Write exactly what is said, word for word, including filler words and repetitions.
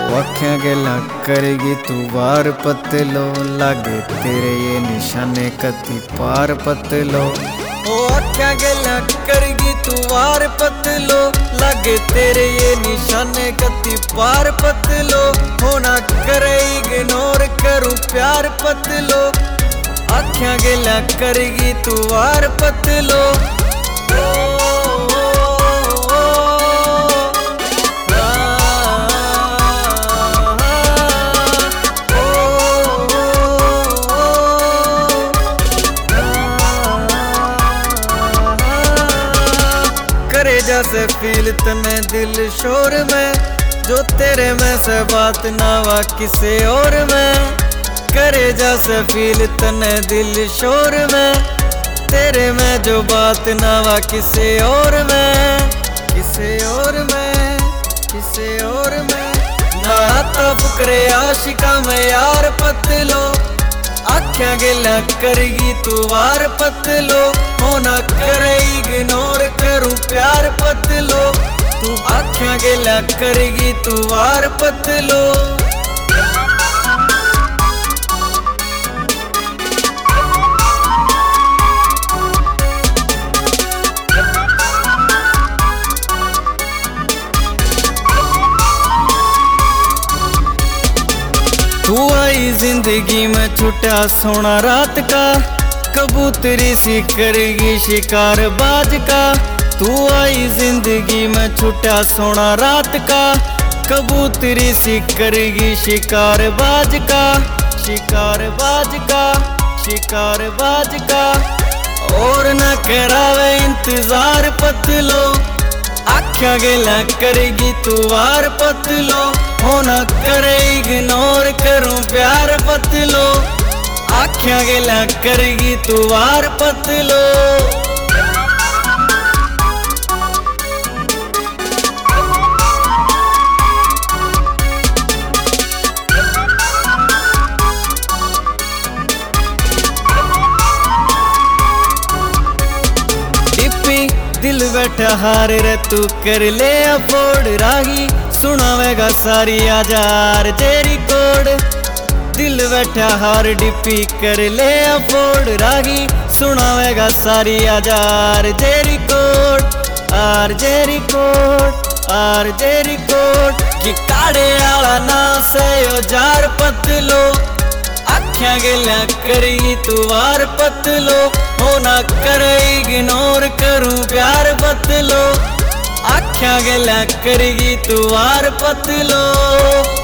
आँखें गला करेगी तू वार पतलो, लागे तेरे ये निशाने कति पार पतलो। ओ आँखें गला करेगी तू वार पतलो, लागे तेरे ये निशाने कति पार पतलो। होना करे इग्नोर करूं प्यार पतलो, आँखें गला करेगी तू वार पतलो। करे जैसे फील तने दिल शोर में, जो तेरे में से बात ना वा किसी और में। करे जैसे फील तने दिल शोर में, तेरे में जो बात ना वा किसी और में, किसी और में, किसी और में। ना आता फुकरे आशिका में यार पतलो, आँखें गिला करेगी तू वार पतलो। होना करे इग्नोर करूं प्यार पतलो, तू आँखें गिला करेगी तू वार पतलो। तू आई जिंदगी में छुटा सोना रात का, कबूतरी सी करेगी शिकार बाज का। तू आई जिंदगी में छुटा सोना रात का, कबूतरी सी करेगी शिकार बाज का, शिकार बाज का, शिकार बाज का। और न करावे इंतजार पतलो, आँखें गिला करेगी तू वार पतलो। होना करे इग्नोर करूं प्यार पतलो, आँखें गिला करेगी तू वार पतलो। दिल बैठा हार रे तू कर ले अफोर्ड, राही सुनावेगा सारी आजार तेरी कोड। दिल बैठा हार डिपी कर ले अफोर्ड, राही सुनावेगा सारी आजार तेरी कोड। आर जेरी कोड, आर जेरी कोड। कि काड़े आला ना से ओ जार पतलो, आँखें गिला करेगी तू वार पतलो। होना करे इग्नोर करूं प्यार पतलो, आँखें गिला करेगी तू वार पतलो।